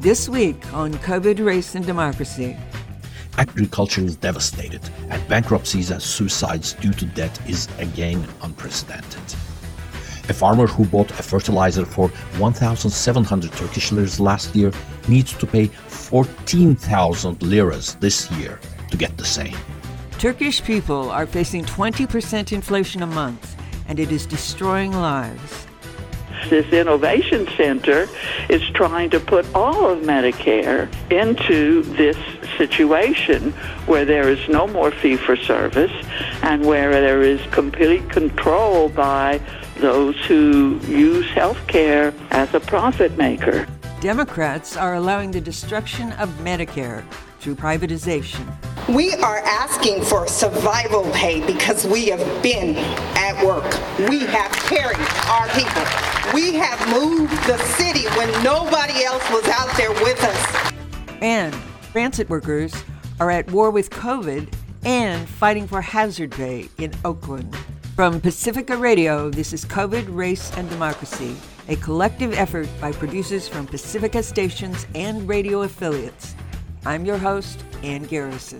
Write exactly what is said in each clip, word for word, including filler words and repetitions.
This week on COVID, Race, and Democracy. Agriculture is devastated, and bankruptcies and suicides due to debt is again unprecedented. A farmer who bought a fertilizer for one thousand seven hundred Turkish liras last year needs to pay fourteen thousand liras this year to get the same. Turkish people are facing twenty percent inflation a month, and it is destroying lives. This innovation center is trying to put all of Medicare into this situation where there is no more fee-for-service and where there is complete control by those who use health care as a profit maker. Democrats are allowing the destruction of Medicare through privatization. We are asking for survival pay because we have been at work. We have carried our people. We have moved the city when nobody else was out there with us. And transit workers are at war with COVID and fighting for hazard pay in Oakland. From Pacifica Radio, this is COVID, Race, and Democracy, a collective effort by producers from Pacifica stations and radio affiliates. I'm your host, Ann Garrison.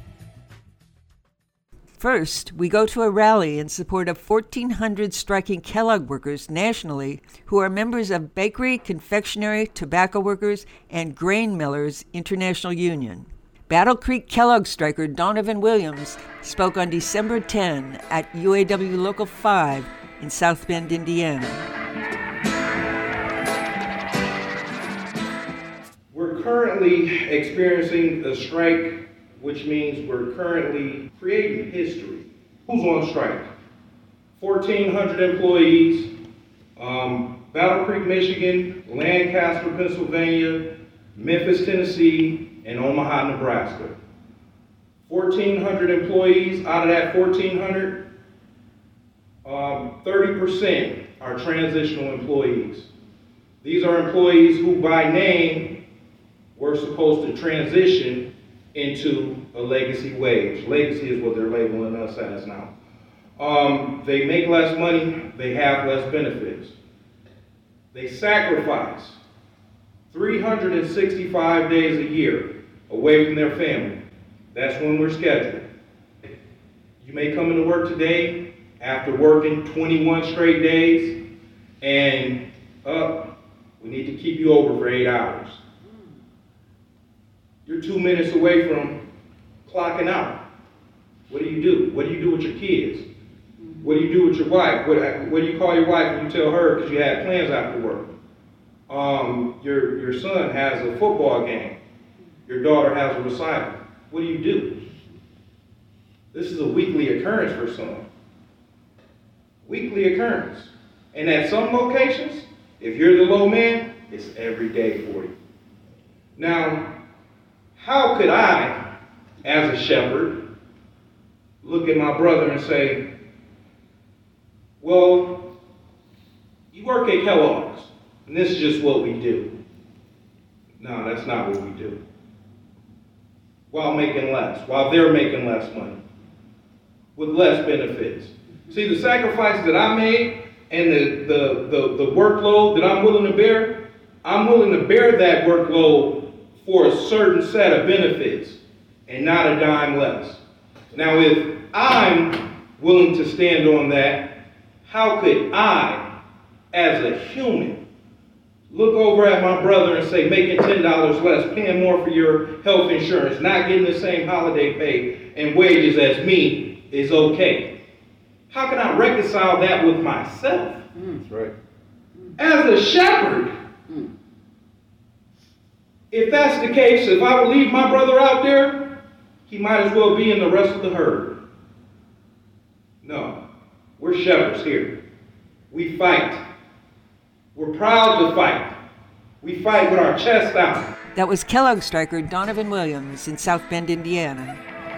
First, we go to a rally in support of fourteen hundred striking Kellogg workers nationally who are members of Bakery, Confectionery, Tobacco Workers, and Grain Millers International Union. Battle Creek Kellogg striker Donovan Williams spoke on December tenth at U A W Local five in South Bend, Indiana. We're currently experiencing a strike, which means we're currently creating history. Who's on strike? fourteen hundred employees, um, Battle Creek, Michigan, Lancaster, Pennsylvania, Memphis, Tennessee, and Omaha, Nebraska. fourteen hundred employees. Out of that fourteen hundred, um, thirty percent are transitional employees. These are employees who by name were supposed to transition into a legacy wage. Legacy is what they're labeling us as now. Um, they make less money, they have less benefits. They sacrifice three hundred sixty-five days a year away from their family. That's when we're scheduled. You may come into work today after working twenty-one straight days, and uh, we need to keep you over for eight hours. You're two minutes away from clocking out. What do you do? What do you do with your kids? What do you do with your wife? What, what do you call your wife when you tell her because you had plans after work? Um, your, your son has a football game. Your daughter has a recital. What do you do? This is a weekly occurrence for some. Weekly occurrence. And at some locations, if you're the low man, it's every day for you. Now, how could I, as a shepherd, look at my brother and say, well, you work at Kellogg's, and this is just what we do. No, that's not what we do. While making less, while they're making less money, with less benefits. See, the sacrifices that I made and the, the, the, the workload that I'm willing to bear, I'm willing to bear that workload for a certain set of benefits and not a dime less. Now, if I'm willing to stand on that, how could I, as a human, look over at my brother and say, making ten dollars less, paying more for your health insurance, not getting the same holiday pay and wages as me is okay? How can I reconcile that with myself? Mm, that's right. As a shepherd, mm. If that's the case, if I would leave my brother out there, he might as well be in the rest of the herd. No, we're shepherds here. We fight. We're proud to fight. We fight with our chest out. That was Kellogg striker Donovan Williams in South Bend, Indiana.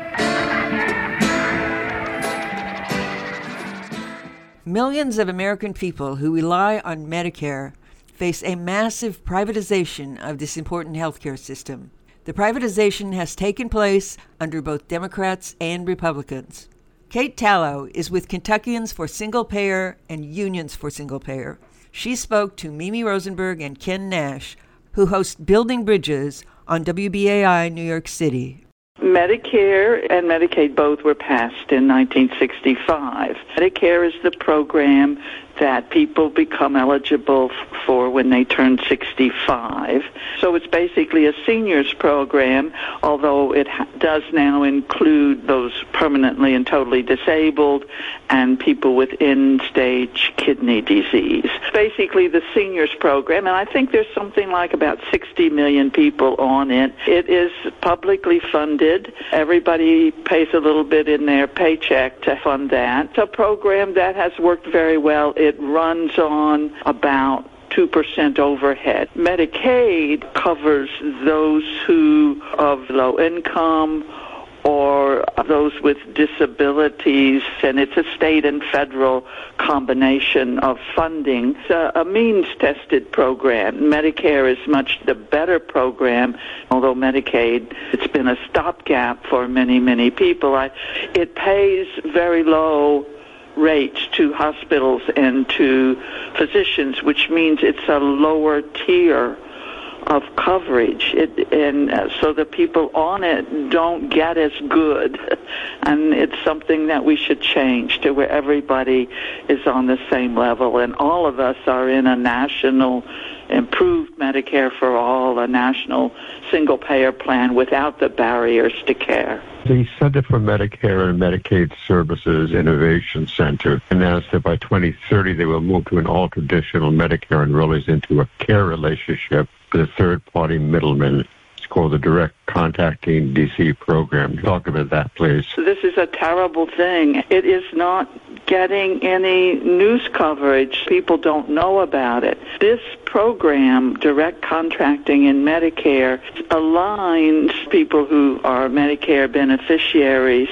Millions of American people who rely on Medicare face a massive privatization of this important healthcare system. The privatization has taken place under both Democrats and Republicans. Kate Tallow is with Kentuckians for Single Payer and Unions for Single Payer. She spoke to Mimi Rosenberg and Ken Nash, who hosts Building Bridges on W B A I New York City. Medicare and Medicaid both were passed in nineteen sixty-five. Medicare is the program that people become eligible for when they turn sixty-five. So it's basically a seniors program, although it ha- does now include those permanently and totally disabled and people with end-stage kidney disease. Basically the seniors program, and I think there's something like about sixty million people on it. It is publicly funded. Everybody pays a little bit in their paycheck to fund that. It's a program that has worked very well. It runs on about two percent overhead. Medicaid covers those who of low income or those with disabilities, and it's a state and federal combination of funding. It's a, a means-tested program. Medicare is much the better program, although Medicaid, it's been a stopgap for many, many people. I, it pays very low rates to hospitals and to physicians, which means it's a lower tier of coverage, it, and uh, so the people on it don't get as good, and it's something that we should change to where everybody is on the same level, and all of us are in a national improved Medicare for all, a national single-payer plan without the barriers to care. The Center for Medicare and Medicaid Services Innovation Center announced that by twenty thirty they will move to an all-traditional Medicare enrollees into a care relationship with a third-party middleman. It's called the Direct Contracting D C program. Talk about that, please. This is a terrible thing. It is not getting any news coverage. People don't know about it. This program, Direct Contracting in Medicare, aligns people who are Medicare beneficiaries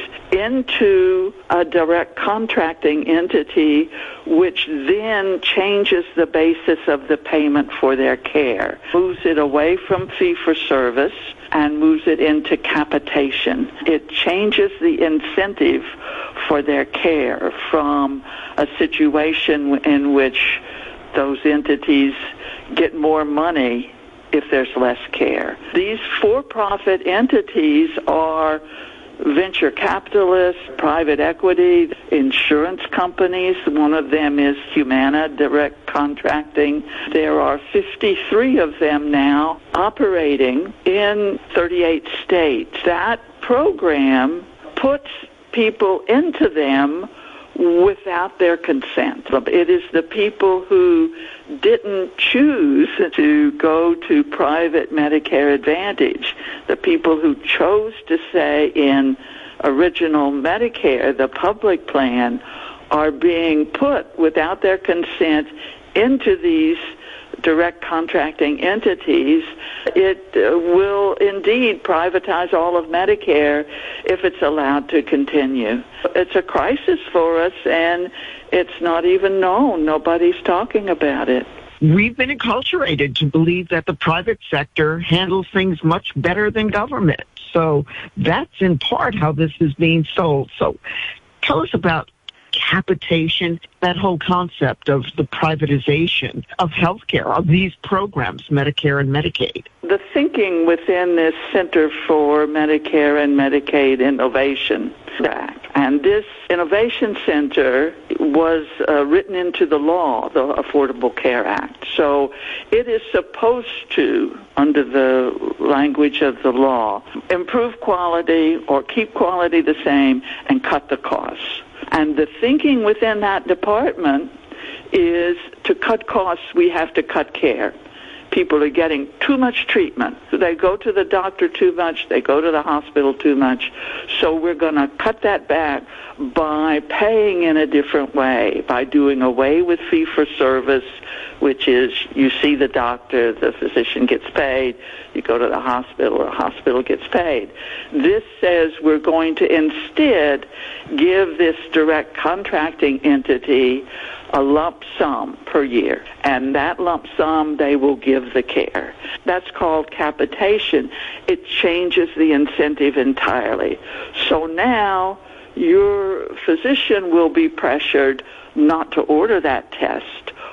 into a direct contracting entity, which then changes the basis of the payment for their care, moves it away from fee-for-service and moves it into capitation. It changes the incentive for their care from a situation in which those entities get more money if there's less care. These for-profit entities are venture capitalists, private equity, insurance companies. One of them is Humana Direct Contracting. There are fifty-three of them now operating in thirty-eight states. That program puts people into them without their consent. It is the people who didn't choose to go to private Medicare Advantage, the people who chose to stay in original Medicare, the public plan, are being put without their consent into these direct contracting entities. It uh, will indeed privatize all of Medicare if it's allowed to continue. It's a crisis for us, and it's not even known. Nobody's talking about it. We've been enculturated to believe that the private sector handles things much better than government. So that's in part how this is being sold. So tell us about capitation, that whole concept of the privatization of healthcare, of these programs, Medicare and Medicaid. The thinking within this Center for Medicare and Medicaid Innovation Act, and this Innovation Center was uh, written into the law, the Affordable Care Act. So it is supposed to, under the language of the law, improve quality or keep quality the same and cut the costs. And the thinking within that department is to cut costs, we have to cut care. People are getting too much treatment. They go to the doctor too much. They go to the hospital too much. So we're going to cut that back by paying in a different way, by doing away with fee-for-service, which is you see the doctor, the physician gets paid. You go to the hospital, the hospital gets paid. This says we're going to instead give this direct contracting entity a lump sum per year, and that lump sum they will give the care. That's called capitation. It changes the incentive entirely. So now your physician will be pressured not to order that test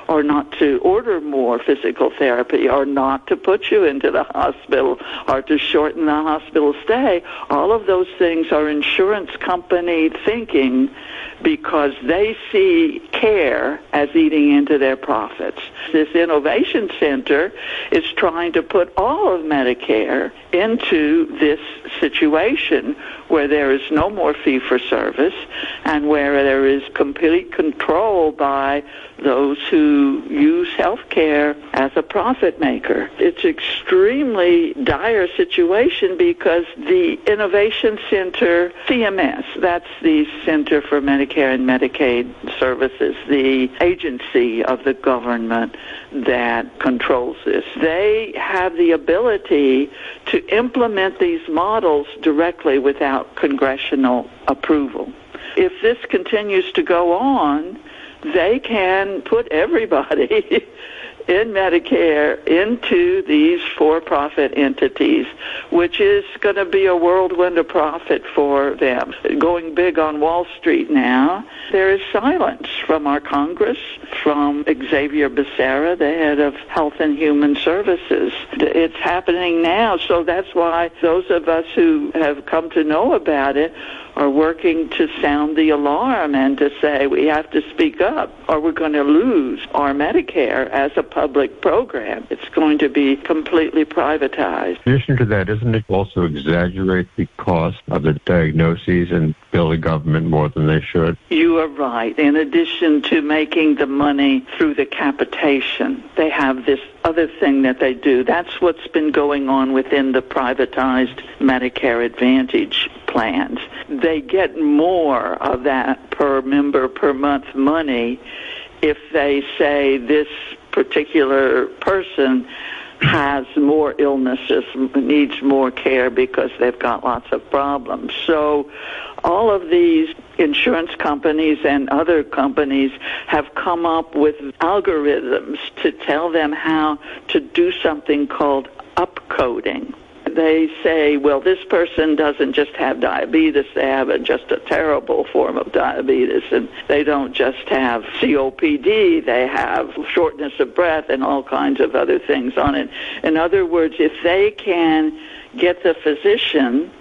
or not to order more physical therapy, or not to put you into the hospital, or to shorten the hospital stay. All of those things are insurance company thinking because they see care as eating into their profits. This innovation center is trying to put all of Medicare into this situation where there is no more fee-for-service and where there is complete control by those who use health care as a profit maker. It's an extremely dire situation because the Innovation Center, C M S, that's the Center for Medicare and Medicaid Services, the agency of the government that controls this. They have the ability to implement these models directly without congressional approval. If this continues to go on, they can put everybody in Medicare into these for-profit entities, which is going to be a whirlwind of profit for them. Going big on Wall Street now, there is silence from our Congress, from Xavier Becerra, the head of Health and Human Services. It's happening now, so that's why those of us who have come to know about it are working to sound the alarm and to say we have to speak up or we're going to lose our Medicare as a public program. It's going to be completely privatized. In addition to that, doesn't it also exaggerate the cost of the diagnoses and bill the government more than they should? You are right. In addition to making the money through the capitation, they have this other thing that they do. That's what's been going on within the privatized Medicare Advantage plans. They get more of that per member per month money if they say this particular person has more illnesses, needs more care because they've got lots of problems. So all of these insurance companies and other companies have come up with algorithms to tell them how to do something called upcoding. They say, well, this person doesn't just have diabetes, they have a, just a terrible form of diabetes, and they don't just have C O P D, they have shortness of breath and all kinds of other things on it. In other words, if they can get the physician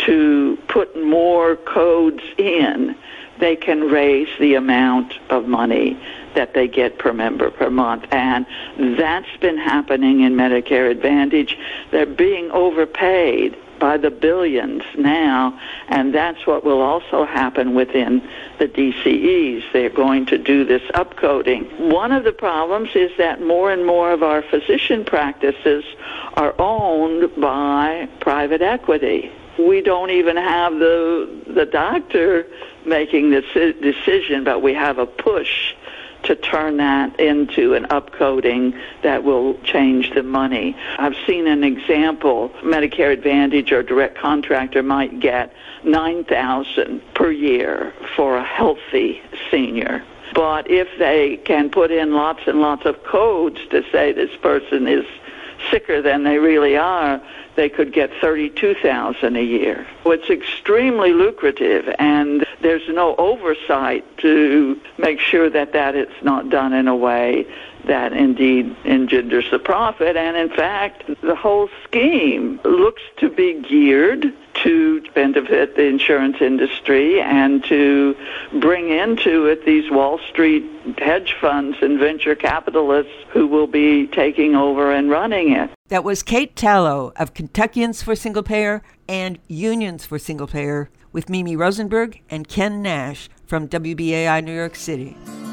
to put more codes in, they can raise the amount of money that they get per member per month. And that's been happening in Medicare Advantage. They're being overpaid by the billions now, and that's what will also happen within the D C Es. They're going to do this upcoding. One of the problems is that more and more of our physician practices are owned by private equity. We don't even have the the doctor making this decision, but we have a push to turn that into an upcoding that will change the money. I've seen an example. Medicare Advantage or direct contractor might get nine thousand dollars per year for a healthy senior. But if they can put in lots and lots of codes to say this person is sicker than they really are, they could get thirty-two thousand dollars a year. It's extremely lucrative, and there's no oversight to make sure that that is not done in a way that indeed engenders the profit. And in fact, the whole scheme looks to be geared to benefit the insurance industry and to bring into it these Wall Street hedge funds and venture capitalists who will be taking over and running it. That was Kate Tallow of Kentuckians for Single Payer and Unions for Single Payer with Mimi Rosenberg and Ken Nash from W B A I New York City.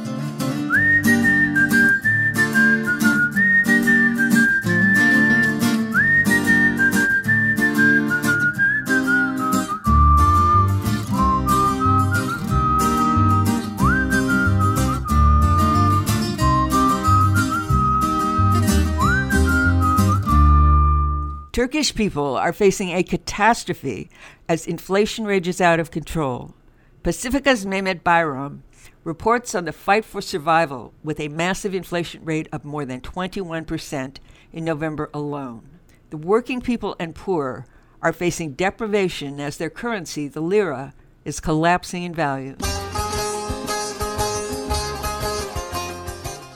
Turkish people are facing a catastrophe as inflation rages out of control. Pacifica's Mehmet Bayram reports on the fight for survival with a massive inflation rate of more than twenty-one percent in November alone. The working people and poor are facing deprivation as their currency, the lira, is collapsing in value.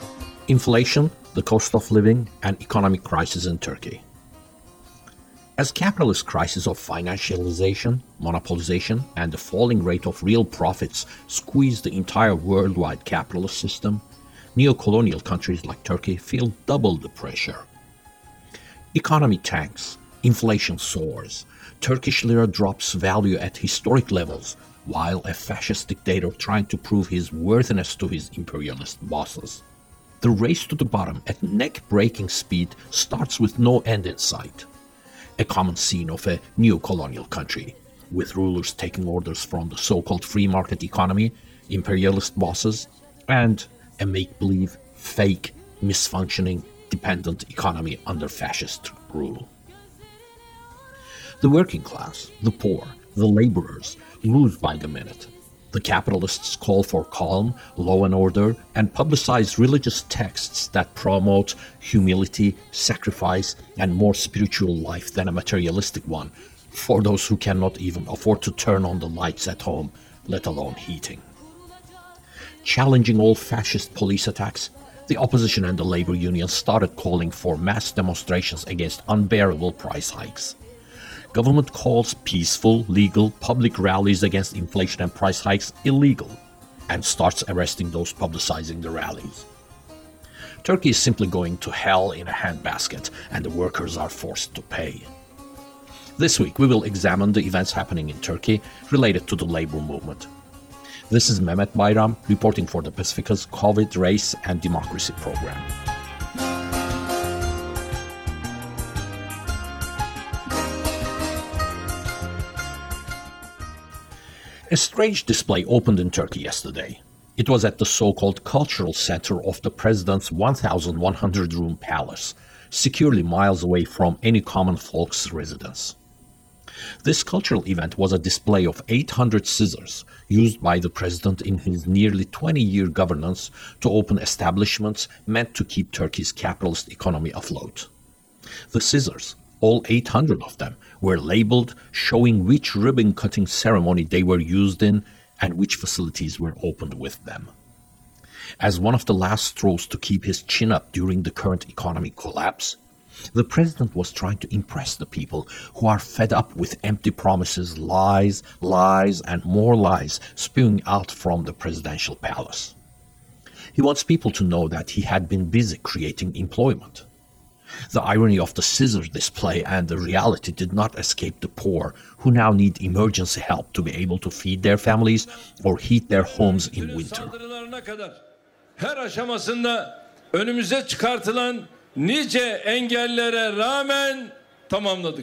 Inflation, the cost of living, and economic crisis in Turkey. As capitalist crisis of financialization, monopolization, and the falling rate of real profits squeeze the entire worldwide capitalist system, neo-colonial countries like Turkey feel double the pressure. Economy tanks, inflation soars, Turkish lira drops value at historic levels, while a fascist dictator trying to prove his worthiness to his imperialist bosses. The race to the bottom at neck-breaking speed starts with no end in sight. A common scene of a neo-colonial country, with rulers taking orders from the so-called free market economy, imperialist bosses, and a make-believe, fake, misfunctioning, dependent economy under fascist rule. The working class, the poor, the laborers lose by the minute. The capitalists call for calm, law and order, and publicize religious texts that promote humility, sacrifice, and more spiritual life than a materialistic one for those who cannot even afford to turn on the lights at home, let alone heating. Challenging all fascist police attacks, the opposition and the labor unions started calling for mass demonstrations against unbearable price hikes. Government calls peaceful, legal, public rallies against inflation and price hikes illegal and starts arresting those publicizing the rallies. Turkey is simply going to hell in a handbasket, and the workers are forced to pay. This week we will examine the events happening in Turkey related to the labor movement. This is Mehmet Bayram reporting for the Pacifica's COVID, Race and Democracy program. A strange display opened in Turkey yesterday. It was at the so-called cultural center of the president's one thousand one hundred room palace, securely miles away from any common folk's residence. This cultural event was a display of eight hundred scissors used by the president in his nearly twenty-year governance to open establishments meant to keep Turkey's capitalist economy afloat. The scissors, all eight hundred of them, were labeled, showing which ribbon-cutting ceremony they were used in and which facilities were opened with them. As one of the last straws to keep his chin up during the current economic collapse, the president was trying to impress the people who are fed up with empty promises, lies, lies, and more lies spewing out from the presidential palace. He wants people to know that he had been busy creating employment. The irony of the scissors display and the reality did not escape the poor, who now need emergency help to be able to feed their families or heat their homes in winter. Her aşamasında önümüze çıkartılan nice engellere rağmen tamamladık.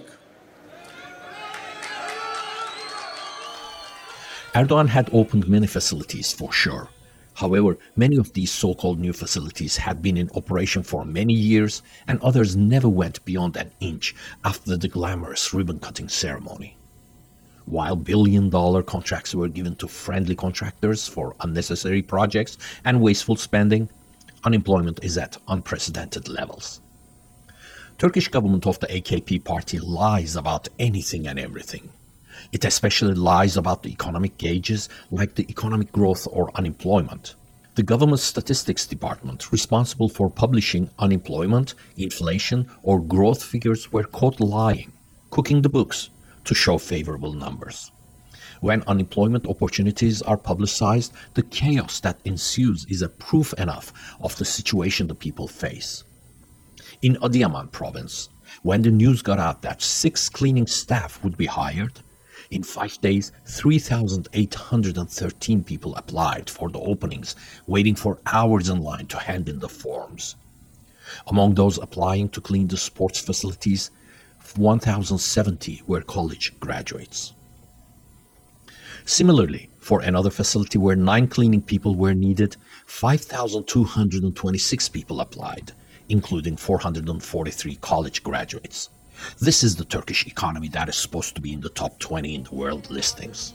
Erdogan had opened many facilities for sure. However, many of these so-called new facilities had been in operation for many years, and others never went beyond an inch after the glamorous ribbon-cutting ceremony. While billion-dollar contracts were given to friendly contractors for unnecessary projects and wasteful spending, unemployment is at unprecedented levels. Turkish government of the A K P party lies about anything and everything. It especially lies about the economic gauges like the economic growth or unemployment. The government statistics department responsible for publishing unemployment, inflation, or growth figures were caught lying, cooking the books to show favorable numbers. When unemployment opportunities are publicized, the chaos that ensues is a proof enough of the situation the people face. In Adıyaman province, when the news got out that six cleaning staff would be hired, in five days, three thousand eight hundred thirteen people applied for the openings, waiting for hours in line to hand in the forms. Among those applying to clean the sports facilities, one thousand seventy were college graduates. Similarly, for another facility where nine cleaning people were needed, five thousand two hundred twenty-six people applied, including four hundred forty-three college graduates. This is the Turkish economy that is supposed to be in the top twenty in the world listings.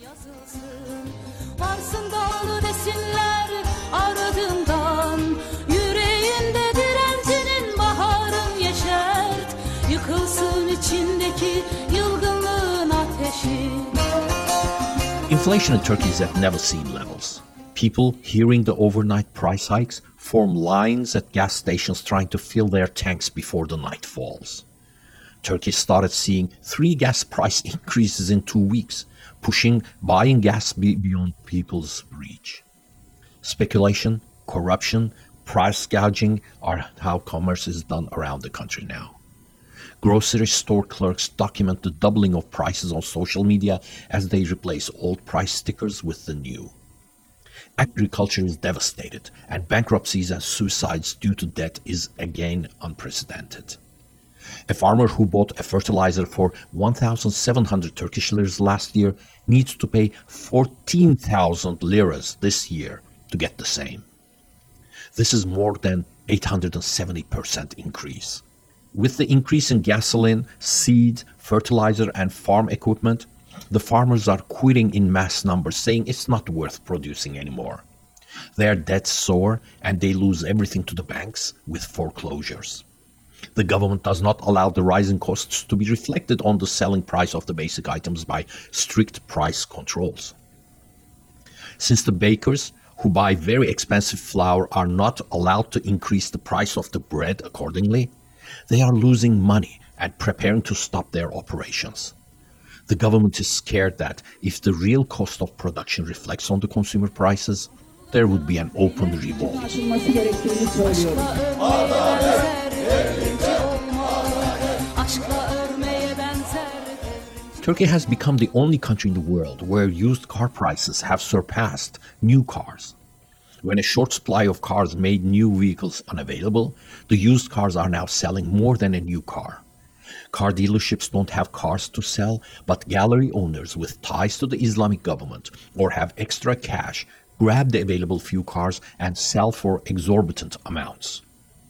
Inflation in Turkey is at never-seen levels. People, hearing the overnight price hikes, form lines at gas stations trying to fill their tanks before the night falls. Turkey started seeing three gas price increases in two weeks, pushing buying gas be- beyond people's reach. Speculation, corruption, price gouging are how commerce is done around the country now. Grocery store clerks document the doubling of prices on social media as they replace old price stickers with the new. Agriculture is devastated, and bankruptcies and suicides due to debt is again unprecedented. A farmer who bought a fertilizer for one thousand seven hundred Turkish liras last year needs to pay fourteen thousand liras this year to get the same. This is more than eight hundred seventy percent increase. With the increase in gasoline, seed, fertilizer, and farm equipment, the farmers are quitting in mass numbers, saying it's not worth producing anymore. Their debts soar, and they lose everything to the banks with foreclosures. The government does not allow the rising costs to be reflected on the selling price of the basic items by strict price controls. Since the bakers who buy very expensive flour are not allowed to increase the price of the bread accordingly, they are losing money and preparing to stop their operations. The government is scared that if the real cost of production reflects on the consumer prices, there would be an open revolt. Turkey has become the only country in the world where used car prices have surpassed new cars. When a short supply of cars made new vehicles unavailable, the used cars are now selling more than a new car. Car dealerships don't have cars to sell, but gallery owners with ties to the Islamic government or have extra cash grab the available few cars and sell for exorbitant amounts.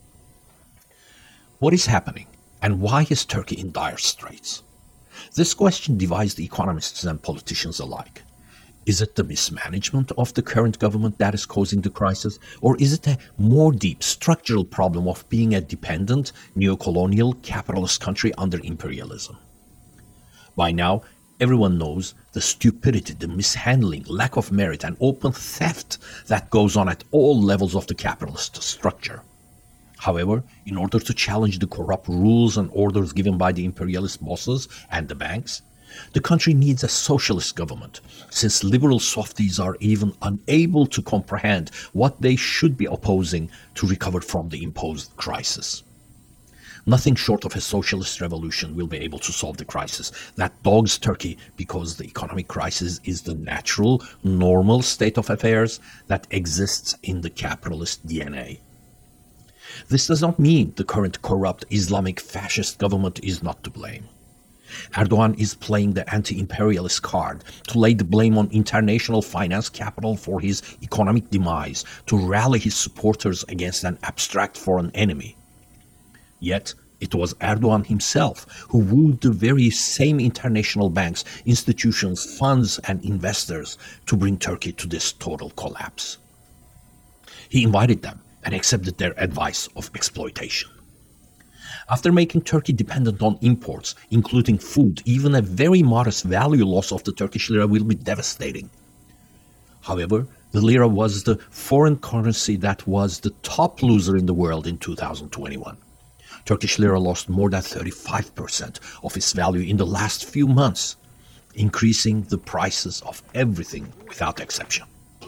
What is happening, and why is Turkey in dire straits? This question divides the economists and politicians alike. Is it the mismanagement of the current government that is causing the crisis, or is it a more deep structural problem of being a dependent, neo-colonial, capitalist country under imperialism? By now, everyone knows the stupidity, the mishandling, lack of merit, and open theft that goes on at all levels of the capitalist structure. However, in order to challenge the corrupt rules and orders given by the imperialist bosses and the banks, the country needs a socialist government, since liberal softies are even unable to comprehend what they should be opposing to recover from the imposed crisis. Nothing short of a socialist revolution will be able to solve the crisis that dogs Turkey, because the economic crisis is the natural, normal state of affairs that exists in the capitalist D N A. This does not mean the current corrupt Islamic fascist government is not to blame. Erdogan is playing the anti-imperialist card to lay the blame on international finance capital for his economic demise, to rally his supporters against an abstract foreign enemy. Yet, it was Erdogan himself who wooed the very same international banks, institutions, funds, and investors to bring Turkey to this total collapse. He invited them and accepted their advice of exploitation. After making Turkey dependent on imports, including food, even a very modest value loss of the Turkish lira will be devastating. However, the lira was the foreign currency that was the top loser in the world in two thousand twenty-one. Turkish lira lost more than thirty-five percent of its value in the last few months, increasing the prices of everything without exception.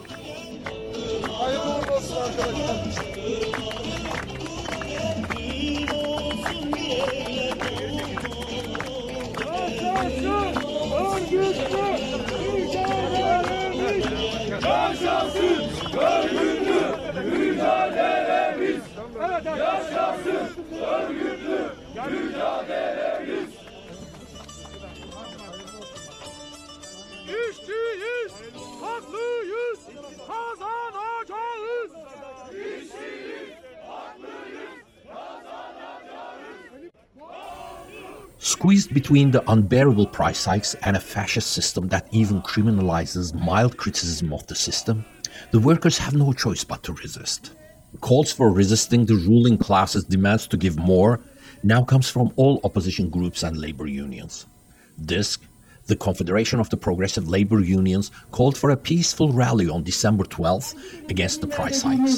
İşçiyiz, haklıyız, kazanacağız. İşçiyiz, haklıyız, kazanacağız. Squeezed between the unbearable price hikes and a fascist system that even criminalizes mild criticism of the system, the workers have no choice but to resist. Calls for resisting the ruling class's demands to give more now comes from all opposition groups and labor unions. DISK, The Confederation of the Progressive Labor Unions called for a peaceful rally on December twelfth against the price hikes.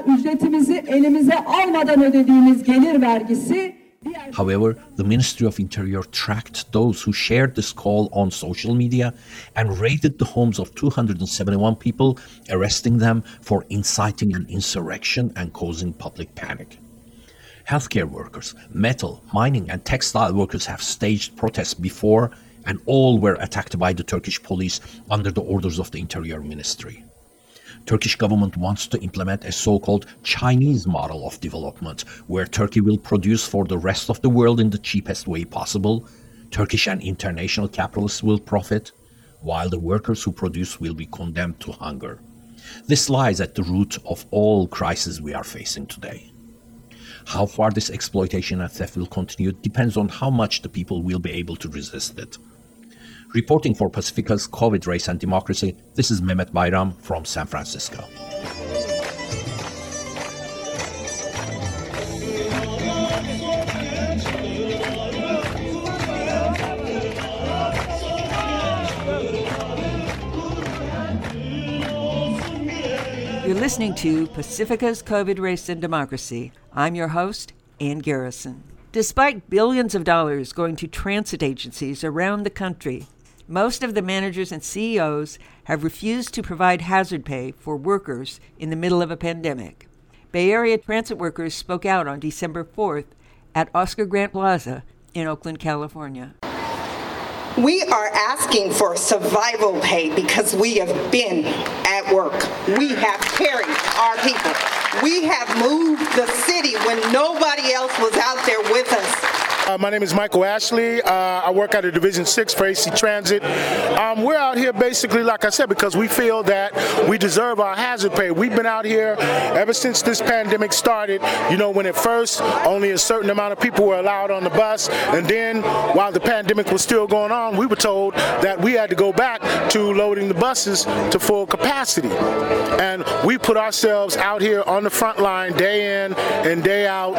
However, the Ministry of Interior tracked those who shared this call on social media and raided the homes of two hundred seventy-one people, arresting them for inciting an insurrection and causing public panic. Healthcare workers, metal, mining and textile workers have staged protests before, and all were attacked by the Turkish police under the orders of the Interior Ministry. Turkish government wants to implement a so-called Chinese model of development, where Turkey will produce for the rest of the world in the cheapest way possible. Turkish and international capitalists will profit, while the workers who produce will be condemned to hunger. This lies at the root of all crises we are facing today. How far this exploitation and theft will continue depends on how much the people will be able to resist it. Reporting for Pacifica's COVID Race and Democracy, this is Mehmet Bayram from San Francisco. You're listening to Pacifica's COVID Race and Democracy. I'm your host, Ann Garrison. Despite billions of dollars going to transit agencies around the country, most of the managers and C E Os have refused to provide hazard pay for workers in the middle of a pandemic. Bay Area transit workers spoke out on December fourth at Oscar Grant Plaza in Oakland, California. We are asking for survival pay because we have been at work. We have carried our people. We have moved the city when nobody else was out there with us. Uh, my name is Michael Ashley. Uh, I work at a Division six for A C Transit. Um, we're out here basically, like I said, because we feel that we deserve our hazard pay. We've been out here ever since this pandemic started. You know, when at first only a certain amount of people were allowed on the bus, and then while the pandemic was still going on, we were told that we had to go back to loading the buses to full capacity. And we put ourselves out here on the front line day in and day out.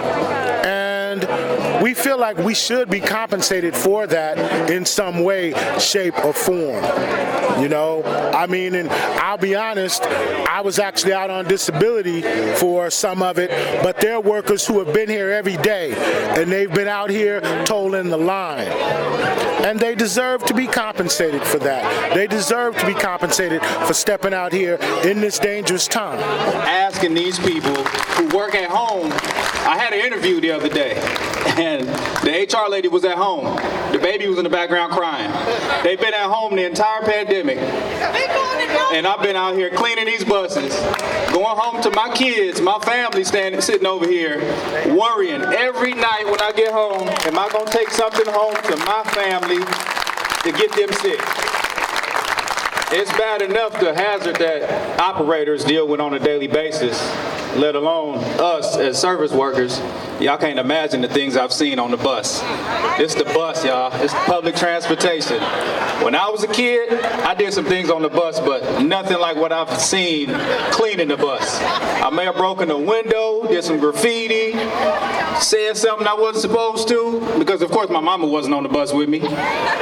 And we feel like we should be compensated for that in some way, shape, or form. You know, I mean, and I'll be honest, I was actually out on disability for some of it, but there are workers who have been here every day, and they've been out here tolling the line. And they deserve to be compensated for that. They deserve to be compensated for stepping out here in this dangerous time. Asking these people who work at home, I had an interview the other day, and the H R lady was at home. The baby was in the background crying. They've been at home the entire pandemic. And I've been out here cleaning these buses, going home to my kids, my family standing, sitting over here, worrying every night when I get home, am I going to take something home to my family to get them sick? It's bad enough the hazard that operators deal with on a daily basis, let alone us as service workers. Y'all can't imagine the things I've seen on the bus. It's the bus, y'all. It's public transportation. When I was a kid, I did some things on the bus, but nothing like what I've seen cleaning the bus. I may have broken a window, did some graffiti, said something I wasn't supposed to, because of course my mama wasn't on the bus with me.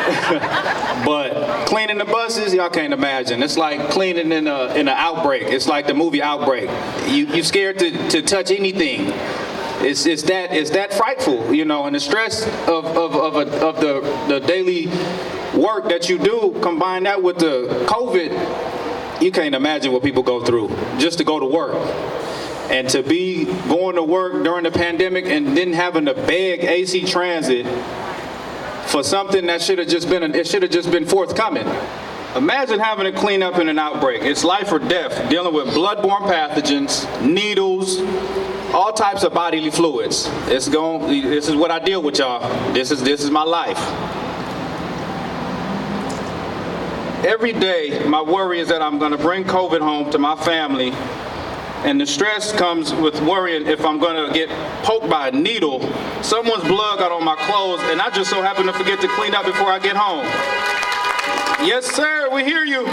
But cleaning the buses, y'all can't imagine. It's like cleaning in a in an outbreak. It's like the movie Outbreak. You you scared to, to touch anything. It's it's that it's that frightful, you know, and the stress of of of, a, of the the daily work that you do, combine that with the COVID, you can't imagine what people go through just to go to work. And to be going to work during the pandemic and then having to beg A C Transit for something that should have just been it should have just been forthcoming. Imagine having to clean up in an outbreak. It's life or death, dealing with bloodborne pathogens, needles, all types of bodily fluids. It's going. This is what I deal with, y'all. This is this is my life. Every day, my worry is that I'm going to bring COVID home to my family, and the stress comes with worrying if I'm going to get poked by a needle, someone's blood got on my clothes, and I just so happen to forget to clean up before I get home. Yes, sir, we hear you.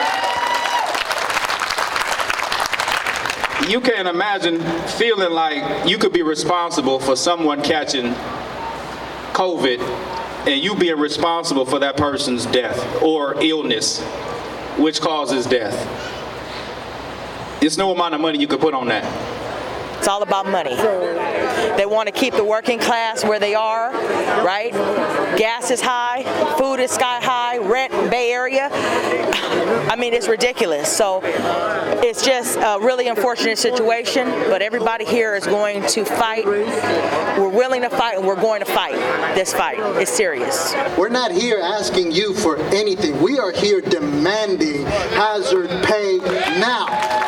You can't imagine feeling like you could be responsible for someone catching COVID and you being responsible for that person's death or illness, which causes death. There's no amount of money you could put on that. It's all about money. They want to keep the working class where they are, right? Gas is high, food is sky high, rent, Bay Area. I mean, it's ridiculous. So it's just a really unfortunate situation, but everybody here is going to fight. We're willing to fight, and we're going to fight this fight. It's serious. We're not here asking you for anything. We are here demanding hazard pay now.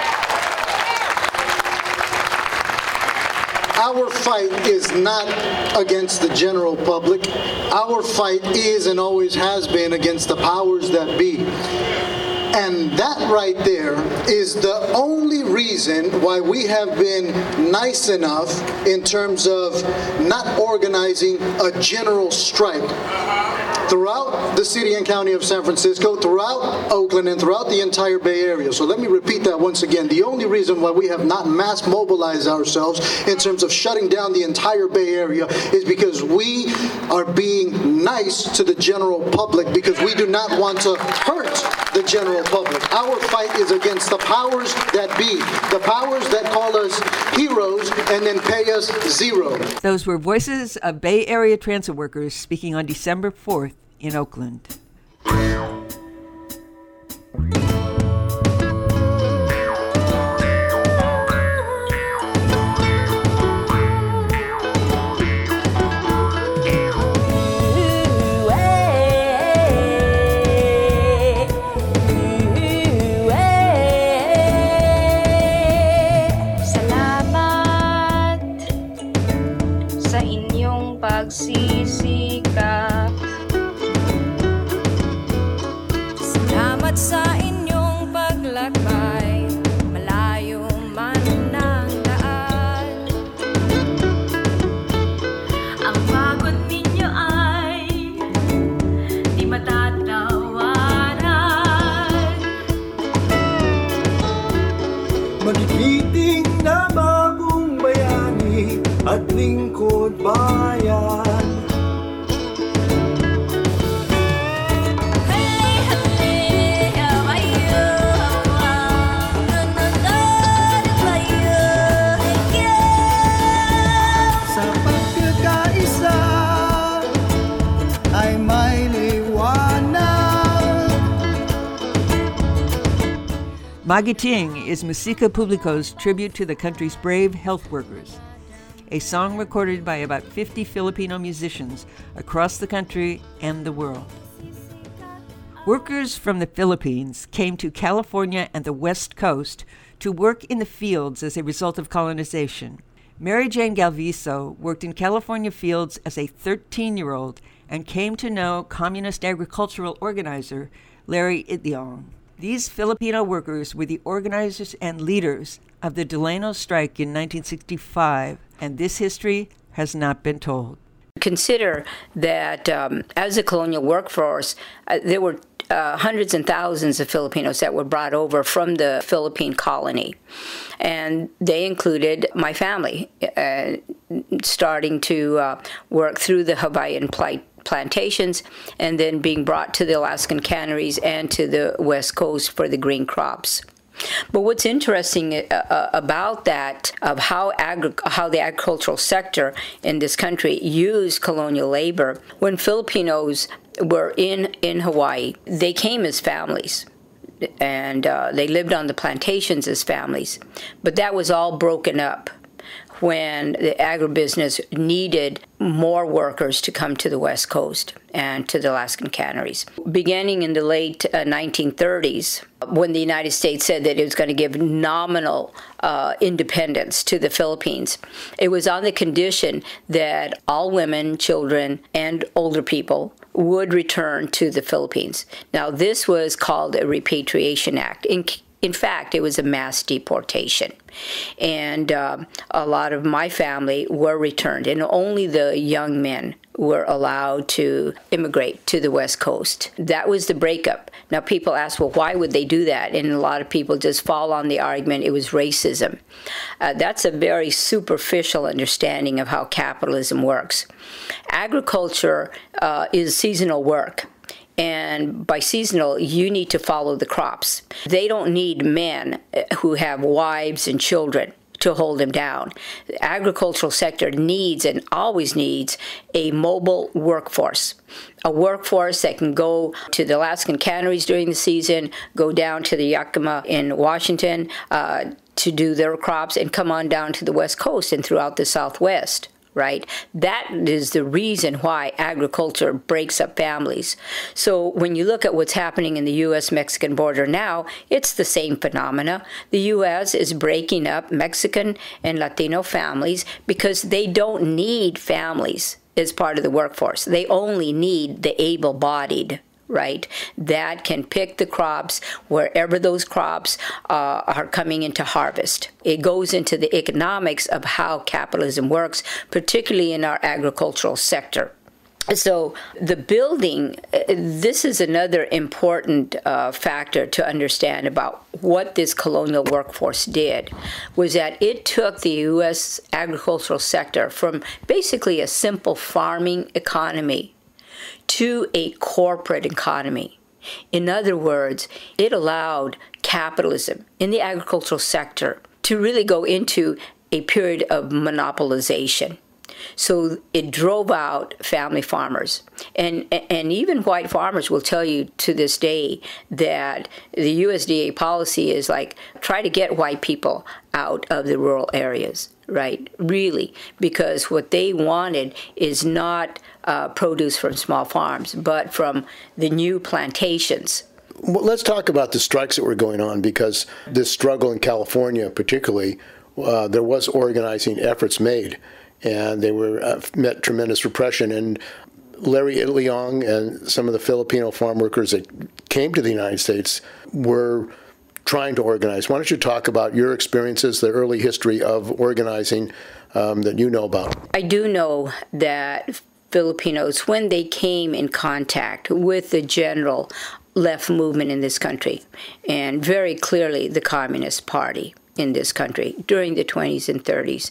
Our fight is not against the general public. Our fight is and always has been against the powers that be. And that right there is the only reason why we have been nice enough in terms of not organizing a general strike throughout the city and county of San Francisco, throughout Oakland, and throughout the entire Bay Area. So let me repeat that once again. The only reason why we have not mass mobilized ourselves in terms of shutting down the entire Bay Area is because we are being nice to the general public, because we do not want to hurt the general public. Our fight is against the powers that be, the powers that call us heroes and then pay us zero. Those were voices of Bay Area transit workers speaking on December fourth in Oakland. Pagsisikap. Salamat sa inyong paglakbay, malayo man ang daan. Ang pagod ninyo ay di matatawaran. Magigiting na bagong bayani at lingkod bayan. Sa pagkakaisa ay may liwanag. Magiting is Musica Publico's tribute to the country's brave health workers, a song recorded by about fifty Filipino musicians across the country and the world. Workers from the Philippines came to California and the West Coast to work in the fields as a result of colonization. Mary Jane Galviso worked in California fields as a thirteen-year-old and came to know communist agricultural organizer Larry Itliong. These Filipino workers were the organizers and leaders of the Delano strike in nineteen sixty-five, and this history has not been told. Consider that um, as a colonial workforce, uh, there were uh, hundreds and thousands of Filipinos that were brought over from the Philippine colony. And they included my family, uh, starting to uh, work through the Hawaiian plight plantations and then being brought to the Alaskan canneries and to the West Coast for the green crops. But what's interesting uh, about that, of how agri- how the agricultural sector in this country used colonial labor, when Filipinos were in, in Hawaii, they came as families. And uh, they lived on the plantations as families. But that was all broken up when the agribusiness needed more workers to come to the West Coast and to the Alaskan canneries. Beginning in the late uh, nineteen thirties, when the United States said that it was going to give nominal uh, independence to the Philippines, it was on the condition that all women, children, and older people would return to the Philippines. Now, this was called a Repatriation Act. In In fact, it was a mass deportation. And um, a lot of my family were returned, and only the young men were allowed to immigrate to the West Coast. That was the breakup. Now, people ask, well, why would they do that? And a lot of people just fall on the argument it was racism. Uh, that's a very superficial understanding of how capitalism works. Agriculture uh, is seasonal work. And by seasonal, you need to follow the crops. They don't need men who have wives and children to hold them down. The agricultural sector needs and always needs a mobile workforce, a workforce that can go to the Alaskan canneries during the season, go down to the Yakima in Washington uh, to do their crops, and come on down to the West Coast and throughout the Southwest. Right? That is the reason why agriculture breaks up families. So when you look at what's happening in the U S Mexican border now, it's the same phenomena. The U S is breaking up Mexican and Latino families because they don't need families as part of the workforce. They only need the able-bodied, right, that can pick the crops wherever those crops uh, are coming into harvest. It goes into the economics of how capitalism works, particularly in our agricultural sector. So the building, this is another important uh, factor to understand about what this colonial workforce did, was that it took the U S agricultural sector from basically a simple farming economy to a corporate economy. In other words, it allowed capitalism in the agricultural sector to really go into a period of monopolization. So it drove out family farmers. And, and even white farmers will tell you to this day that the U S D A policy is like, try to get white people out of the rural areas, right? Really, because what they wanted is not uh, produce from small farms, but from the new plantations. Well, let's talk about the strikes that were going on, because this struggle in California particularly, uh, there was organizing efforts made, and they were uh, met tremendous repression. And Larry Leong and some of the Filipino farm workers that came to the United States were trying to organize. Why don't you talk about your experiences, the early history of organizing um, that you know about? I do know that Filipinos, when they came in contact with the general left movement in this country, and very clearly the Communist Party in this country during the twenties and thirties,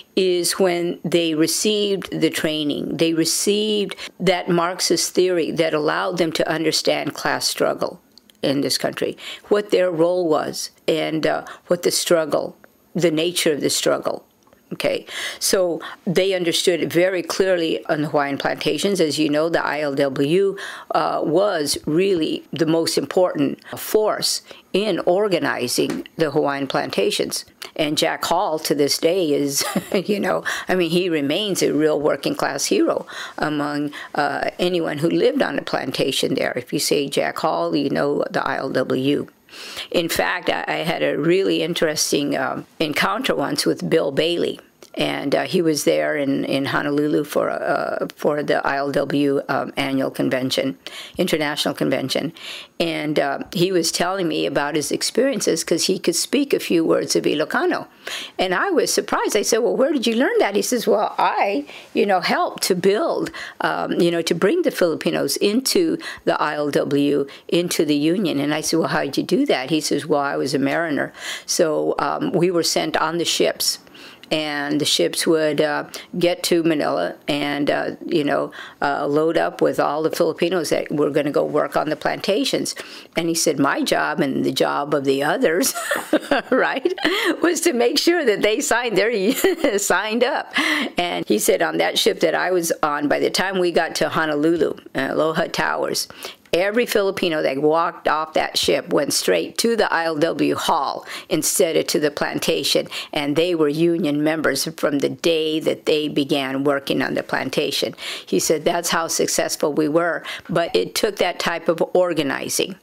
is when they received the training, they received that Marxist theory that allowed them to understand class struggle in this country, what their role was, and uh, what the struggle, the nature of the struggle. Okay, so they understood it very clearly on the Hawaiian plantations. As you know, the I L W uh, was really the most important force in organizing the Hawaiian plantations. And Jack Hall, to this day, is, you know, I mean, he remains a real working class hero among uh, anyone who lived on a plantation there. If you say Jack Hall, you know the I L W. In fact, I, I had a really interesting um, encounter once with Bill Bailey, and uh, he was there in, in Honolulu for uh, for the I L W um, annual convention, international convention, and uh, he was telling me about his experiences because he could speak a few words of Ilocano, and I was surprised. I said, "Well, where did you learn that?" He says, "Well, I, you know, helped to build, um, you know, to bring the Filipinos into the I L W, into the union." And I said, "Well, how did you do that?" He says, "Well, I was a mariner, so um, we were sent on the ships." And the ships would uh, get to Manila and, uh, you know, uh, load up with all the Filipinos that were going to go work on the plantations. And he said, my job and the job of the others, right, was to make sure that they signed their signed up. And he said on that ship that I was on, by the time we got to Honolulu, uh, Aloha Towers, every Filipino that walked off that ship went straight to the I L W hall instead of to the plantation, and they were union members from the day that they began working on the plantation. He said that's how successful we were, but it took that type of organizing.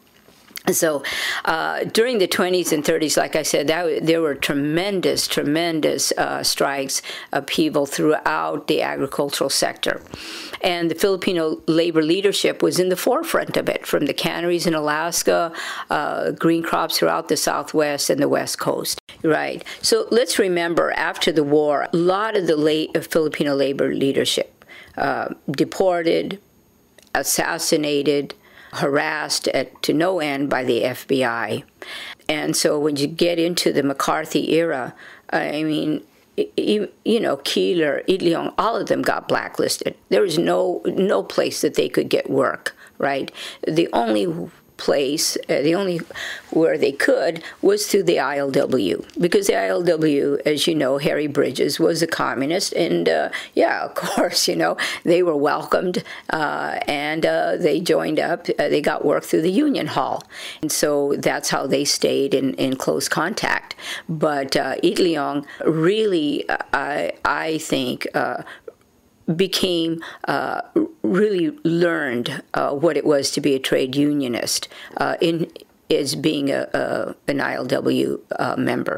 So uh, during the twenties and thirties, like I said, that, there were tremendous, tremendous uh, strikes, upheaval throughout the agricultural sector. And the Filipino labor leadership was in the forefront of it, from the canneries in Alaska, uh, green crops throughout the Southwest and the West Coast. Right. So let's remember, after the war, a lot of the late Filipino labor leadership uh, deported, assassinated, harassed at, to no end by the F B I. And so when you get into the McCarthy era, I mean, you, you know, Keeler, Lee Leong, all of them got blacklisted. There was no no place that they could get work, right? The only place, uh, the only where they could was through the I L W, because the I L W, as you know, Harry Bridges was a communist, and uh, yeah, of course, you know, they were welcomed, uh, and uh, they joined up. Uh, they got work through the Union Hall, and so that's how they stayed in, in close contact. But uh, Lee Leong really, uh, I I think. Uh, became uh, really learned uh, what it was to be a trade unionist uh, in as being a, a an I L W uh, member.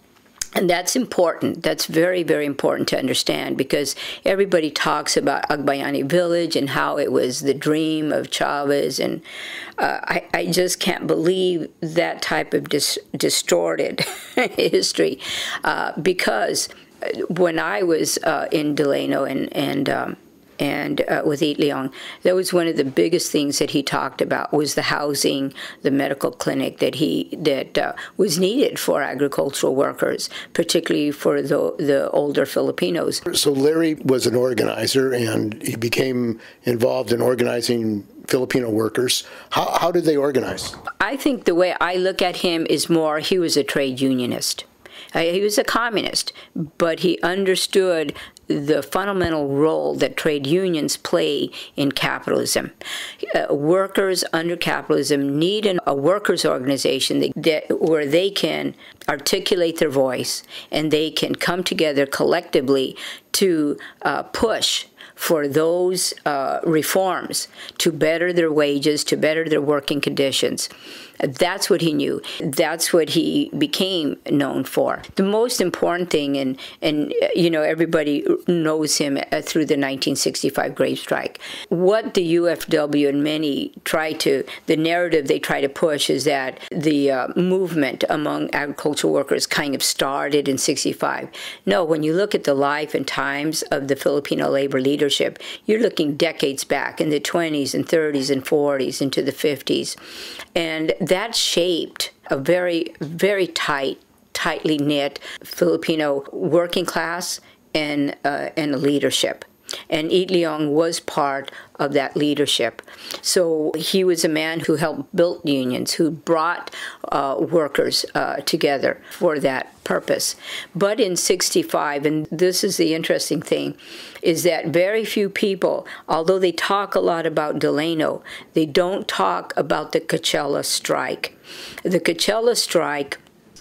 And that's important. That's very, very important to understand, because everybody talks about Agbayani Village and how it was the dream of Chavez, and uh, I, I just can't believe that type of dis- distorted history, uh, because when I was uh, in Delano and and um, and uh, with Lee Leong, that was one of the biggest things that he talked about was the housing, the medical clinic that he that uh, was needed for agricultural workers, particularly for the the older Filipinos. So Larry was an organizer, and he became involved in organizing Filipino workers. How how did they organize? I think the way I look at him is more he was a trade unionist. He was a communist, but he understood the fundamental role that trade unions play in capitalism. Uh, workers under capitalism need an, a workers' organization that, that, where they can articulate their voice and they can come together collectively to uh, push for those uh, reforms to better their wages, to better their working conditions. That's what he knew. That's what he became known for. The most important thing, and, and you know, everybody knows him through the nineteen sixty-five grape strike. What the U F W and many try to, the narrative they try to push is that the uh, movement among agricultural workers kind of started in sixty-five. No, when you look at the life and times of the Filipino labor leadership, you're looking decades back in the twenties and thirties and forties into the fifties. And that shaped a very, very tight, tightly knit Filipino working class and uh, and leadership. And Lee Leong was part of that leadership. So he was a man who helped build unions, who brought uh, workers uh, together for that purpose. But in sixty-five, and this is the interesting thing, is that very few people, although they talk a lot about Delano, they don't talk about the Coachella strike. The Coachella strike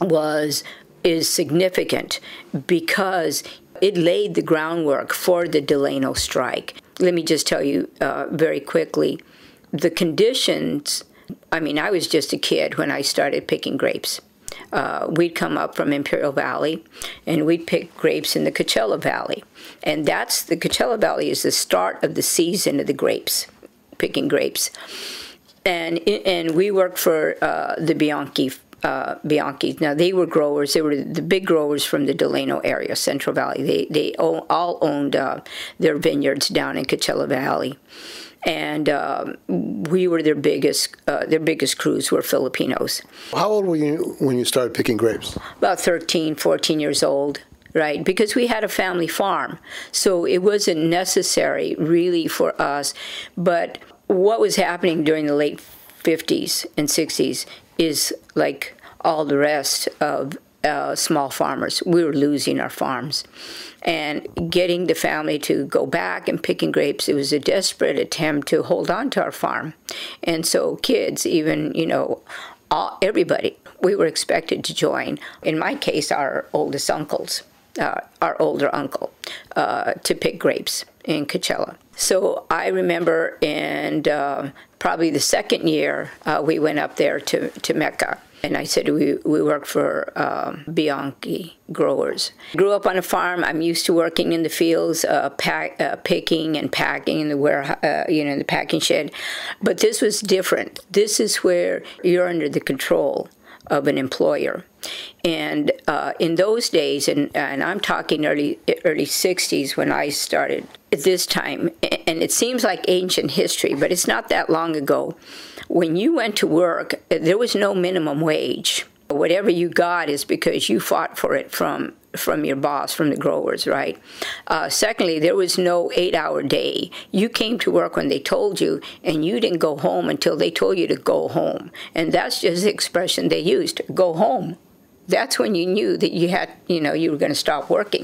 was is significant because it laid the groundwork for the Delano strike. Let me just tell you uh, very quickly, the conditions, I mean, I was just a kid when I started picking grapes. Uh, we'd come up from Imperial Valley, and we'd pick grapes in the Coachella Valley. And that's, the Coachella Valley is the start of the season of the grapes, picking grapes. And, and we worked for uh, the Bianchi Uh, Bianchi. Now, they were growers. They were the big growers from the Delano area, Central Valley. They they all, all owned uh, their vineyards down in Coachella Valley, and uh, we were their biggest. Uh, their biggest crews were Filipinos. How old were you when you started picking grapes? About thirteen, fourteen years old. Right, because we had a family farm, so it wasn't necessary really for us. But what was happening during the late fifties and sixties is like all the rest of uh, small farmers. We were losing our farms. And getting the family to go back and picking grapes, it was a desperate attempt to hold on to our farm. And so kids, even, you know, all, everybody, we were expected to join. In my case, our oldest uncles, uh, our older uncle, uh, to pick grapes in Coachella. So I remember, and uh, probably the second year, uh, we went up there to, to Mecca. And I said, we, we work for um, Bianchi growers. Grew up on a farm. I'm used to working in the fields, uh, pack, uh, picking and packing in the warehouse, uh, you know, in the packing shed. But this was different. This is where you're under the control of an employer. And uh, in those days, and, and I'm talking early early sixties when I started at this time, and it seems like ancient history, but it's not that long ago. When you went to work, there was no minimum wage. Whatever you got is because you fought for it from from your boss, from the growers, right? Uh, secondly, there was no eight-hour day. You came to work when they told you, and you didn't go home until they told you to go home. And that's just the expression they used, go home. That's when you knew that you had, you know, you were going to stop working.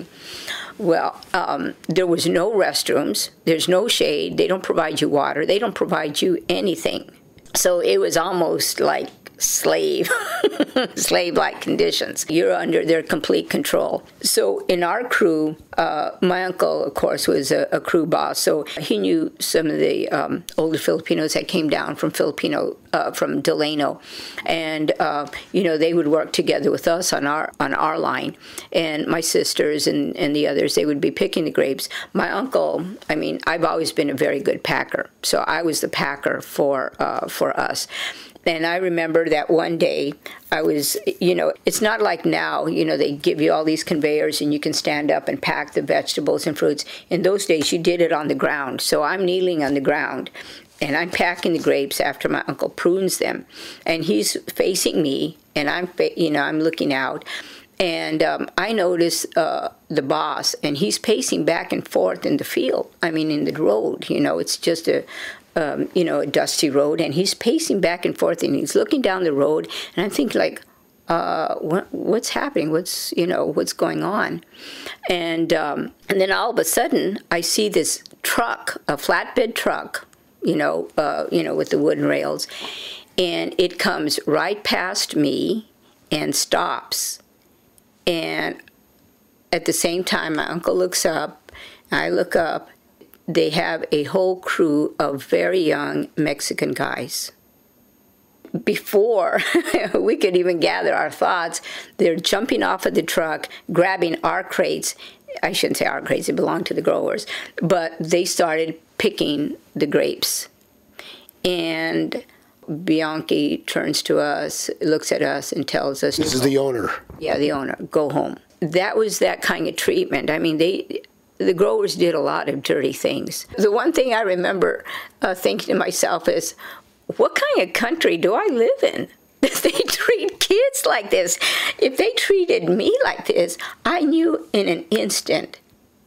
Well, um, there was no restrooms. There's no shade. They don't provide you water. They don't provide you anything. So it was almost like slave, slave-like conditions. You're under their complete control. So in our crew, uh, my uncle, of course, was a, a crew boss, so he knew some of the um, older Filipinos that came down from Filipino, uh, from Delano, and uh, you know, they would work together with us on our on our line, and my sisters and, and the others, they would be picking the grapes. My uncle, I mean, I've always been a very good packer, so I was the packer for uh, for us. And I remember that one day I was, you know, it's not like now, you know, they give you all these conveyors and you can stand up and pack the vegetables and fruits. In those days, you did it on the ground. So I'm kneeling on the ground and I'm packing the grapes after my uncle prunes them. And he's facing me and I'm, you know, I'm looking out. And um, I notice uh, the boss, and he's pacing back and forth in the field. I mean, in the road, you know, it's just a, Um, you know, a dusty road, and he's pacing back and forth, and he's looking down the road, and I'm thinking, like, uh, what, what's happening? What's, you know, what's going on? And um, and then all of a sudden, I see this truck, a flatbed truck, you know, uh, you know, with the wooden rails, and it comes right past me and stops. And at the same time, my uncle looks up, I look up. They have a whole crew of very young Mexican guys. Before we could even gather our thoughts, they're jumping off of the truck, grabbing our crates. I shouldn't say our crates, it belonged to the growers. But they started picking the grapes. And Bianchi turns to us, looks at us, and tells us... This is the owner. Yeah, the owner. Go home. That was that kind of treatment. I mean, they... The growers did a lot of dirty things. The one thing I remember uh, thinking to myself is, what kind of country do I live in that they treat kids like this? If they treated me like this, I knew in an instant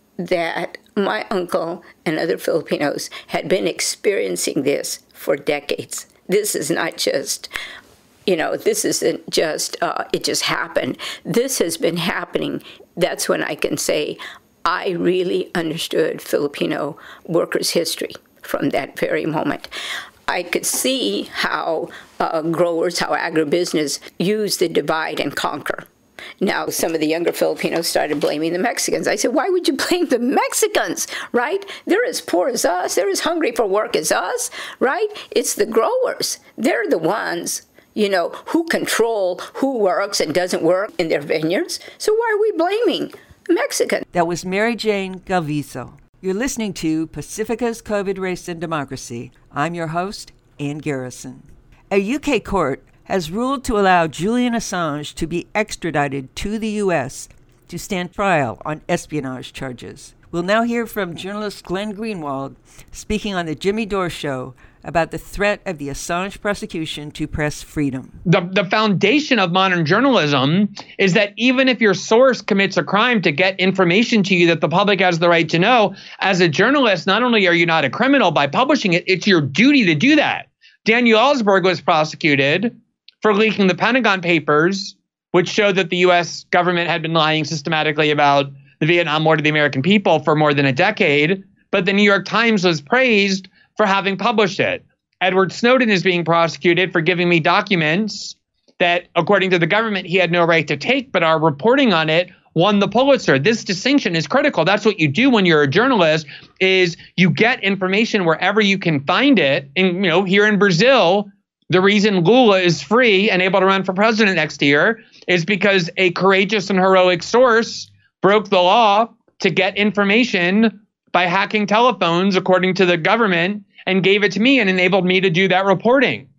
that my uncle and other Filipinos had been experiencing this for decades. This is not just, you know, this isn't just, uh, it just happened. This has been happening. That's when I can say, I really understood Filipino workers' history from that very moment. I could see how uh, growers, how agribusiness used the divide and conquer. Now, some of the younger Filipinos started blaming the Mexicans. I said, why would you blame the Mexicans, right? They're as poor as us. They're as hungry for work as us, right? It's the growers. They're the ones, you know, who control who works and doesn't work in their vineyards. So why are we blaming Mexican? That was Mary Jane Galvizo. You're listening to Pacifica's COVID, Race, and Democracy. I'm your host, Ann Garrison. A U K court has ruled to allow Julian Assange to be extradited to the U S to stand trial on espionage charges. We'll now hear from journalist Glenn Greenwald speaking on the Jimmy Dore Show about the threat of the Assange prosecution to press freedom. The, the foundation of modern journalism is that even if your source commits a crime to get information to you that the public has the right to know, as a journalist, not only are you not a criminal by publishing it, it's your duty to do that. Daniel Ellsberg was prosecuted for leaking the Pentagon Papers, which showed that the U S government had been lying systematically about the Vietnam War to the American people for more than a decade. But the New York Times was praised for having published it. Edward Snowden is being prosecuted for giving me documents that, according to the government, he had no right to take, but our reporting on it won the Pulitzer. This distinction is critical. That's what you do when you're a journalist, is you get information wherever you can find it. And, you know, here in Brazil, the reason Lula is free and able to run for president next year is because a courageous and heroic source broke the law to get information by hacking telephones, according to the government, and gave it to me and enabled me to do that reporting.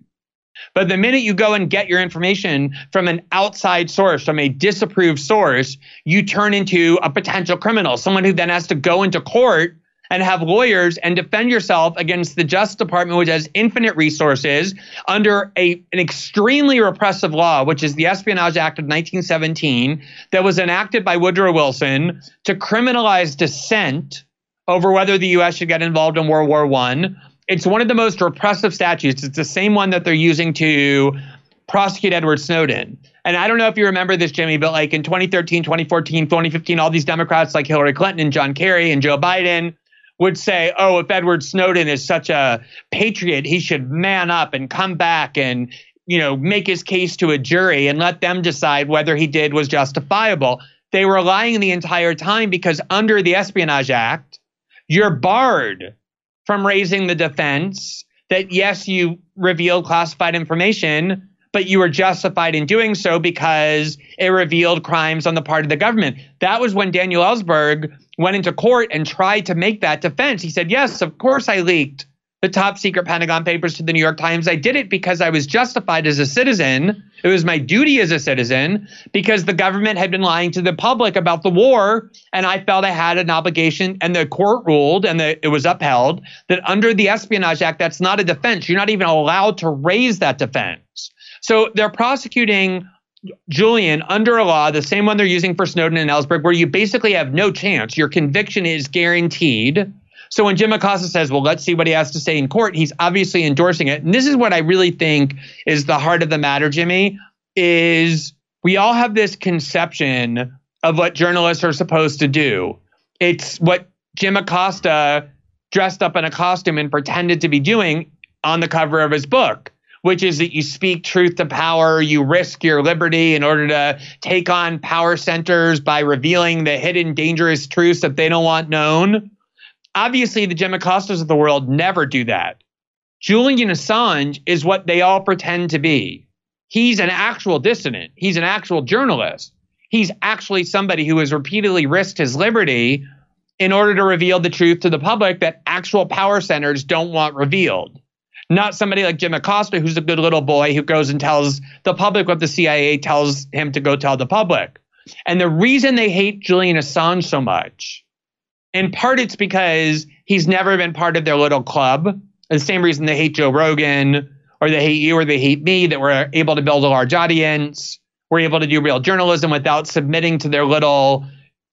But the minute you go and get your information from an outside source, from a disapproved source, you turn into a potential criminal, someone who then has to go into court and have lawyers and defend yourself against the Justice Department, which has infinite resources under a, an extremely repressive law, which is the Espionage Act of nineteen seventeen, that was enacted by Woodrow Wilson to criminalize dissent over whether the U S should get involved in World War One. It's one of the most repressive statutes. It's the same one that they're using to prosecute Edward Snowden. And I don't know if you remember this, Jimmy, but like in twenty thirteen, twenty fourteen, twenty fifteen, all these Democrats like Hillary Clinton and John Kerry and Joe Biden would say, oh, if Edward Snowden is such a patriot, he should man up and come back and, you know, make his case to a jury and let them decide whether he did was justifiable. They were lying the entire time because under the Espionage Act, you're barred from raising the defense that, yes, you revealed classified information, but you were justified in doing so because it revealed crimes on the part of the government. That was when Daniel Ellsberg went into court and tried to make that defense. He said, yes, of course I leaked the top secret Pentagon papers to the New York Times. I did it because I was justified as a citizen. It was my duty as a citizen because the government had been lying to the public about the war. And I felt I had an obligation, and the court ruled, and the, it was upheld, that under the Espionage Act, that's not a defense. You're not even allowed to raise that defense. So they're prosecuting Julian under a law, the same one they're using for Snowden and Ellsberg, where you basically have no chance. Your conviction is guaranteed. So when Jim Acosta says, well, let's see what he has to say in court, he's obviously endorsing it. And this is what I really think is the heart of the matter, Jimmy, is we all have this conception of what journalists are supposed to do. It's what Jim Acosta dressed up in a costume and pretended to be doing on the cover of his book, which is that you speak truth to power, you risk your liberty in order to take on power centers by revealing the hidden dangerous truths that they don't want known. Obviously, the Jim Acostas of the world never do that. Julian Assange is what they all pretend to be. He's an actual dissident. He's an actual journalist. He's actually somebody who has repeatedly risked his liberty in order to reveal the truth to the public that actual power centers don't want revealed. Not somebody like Jim Acosta, who's a good little boy who goes and tells the public what the C I A tells him to go tell the public. And the reason they hate Julian Assange so much, in part, it's because he's never been part of their little club. The same reason they hate Joe Rogan, or they hate you, or they hate me, that we're able to build a large audience. We're able to do real journalism without submitting to their little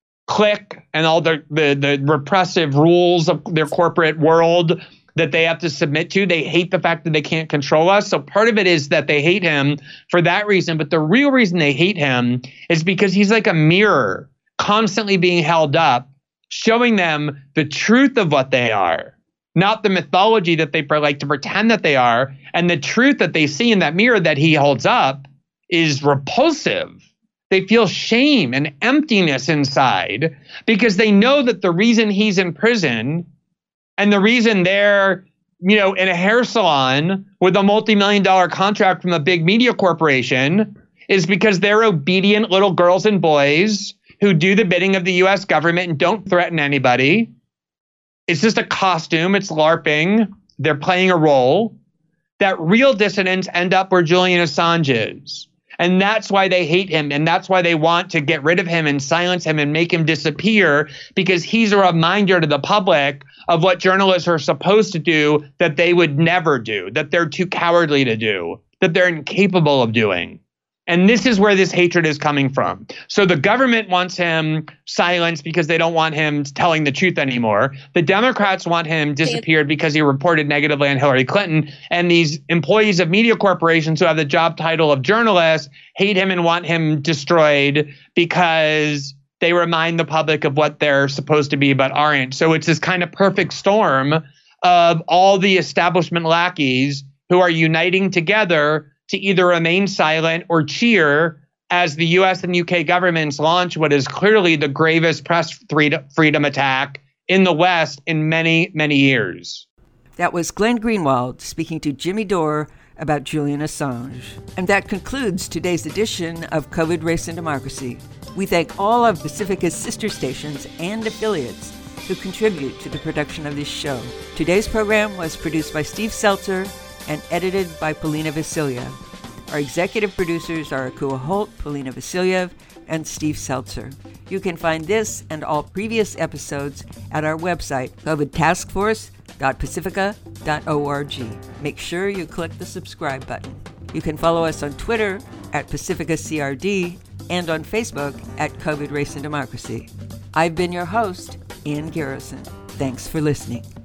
clique and all the, the, the repressive rules of their corporate world that they have to submit to. They hate the fact that they can't control us. So part of it is that they hate him for that reason. But the real reason they hate him is because he's like a mirror constantly being held up, showing them the truth of what they are, not the mythology that they like to pretend that they are. And the truth that they see in that mirror that he holds up is repulsive. They feel shame and emptiness inside because they know that the reason he's in prison and the reason they're, you know, in a hair salon with a multi-million dollar contract from a big media corporation is because they're obedient little girls and boys who do the bidding of the U S government and don't threaten anybody. It's just a costume. It's LARPing. They're playing a role. That real dissidents end up where Julian Assange is. And that's why they hate him. And that's why they want to get rid of him and silence him and make him disappear, because he's a reminder to the public of what journalists are supposed to do that they would never do, that they're too cowardly to do, that they're incapable of doing. And this is where this hatred is coming from. So the government wants him silenced because they don't want him telling the truth anymore. The Democrats want him disappeared because he reported negatively on Hillary Clinton. And these employees of media corporations who have the job title of journalists hate him and want him destroyed because they remind the public of what they're supposed to be but aren't. So it's this kind of perfect storm of all the establishment lackeys who are uniting together to either remain silent or cheer as the U S and U K governments launch what is clearly the gravest press freedom attack in the West in many, many years. That was Glenn Greenwald speaking to Jimmy Dore about Julian Assange. And that concludes today's edition of COVID, Race, and Democracy. We thank all of Pacifica's sister stations and affiliates who contribute to the production of this show. Today's program was produced by Steve Seltzer, and edited by Polina Vasilyev. Our executive producers are Akua Holt, Polina Vasilyev, and Steve Seltzer. You can find this and all previous episodes at our website, covid task force dot pacifica dot org. Make sure you click the subscribe button. You can follow us on Twitter at Pacifica C R D and on Facebook at COVID Race and Democracy. I've been your host, Ann Garrison. Thanks for listening.